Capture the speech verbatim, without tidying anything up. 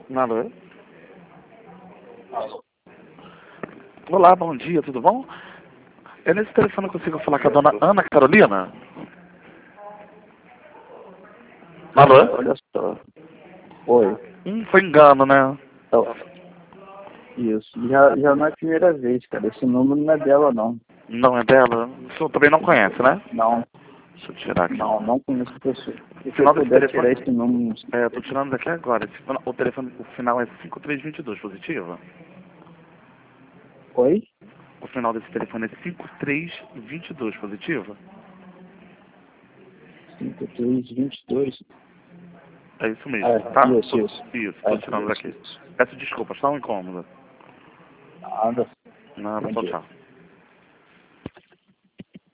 Alô? Olá, bom dia, tudo bom? É nesse telefone que eu consigo falar com a dona Ana Carolina? Alô? Olha só. Oi. Hum, foi engano, né? Então, isso. Já, já não é a primeira vez, cara. Esse número não é dela, não. Não é dela? O senhor também não conhece, né? Não, Deixa eu tirar aqui. não, não conheço a pessoa. Se O você final desse puder tirar telefone... esse número... É, eu tô tirando daqui agora. Esse fina- O telefone, o final é cinco três dois dois, positivo? Oi? O final desse telefone é cinco três dois dois, positivo? cinco três dois dois. É isso mesmo, É, tá? isso, Tô- isso. Isso, tô É, tirando isso, daqui. isso. Peço desculpas, tá um incômodo. Nada. Nada, Bom tchau, dia. tchau.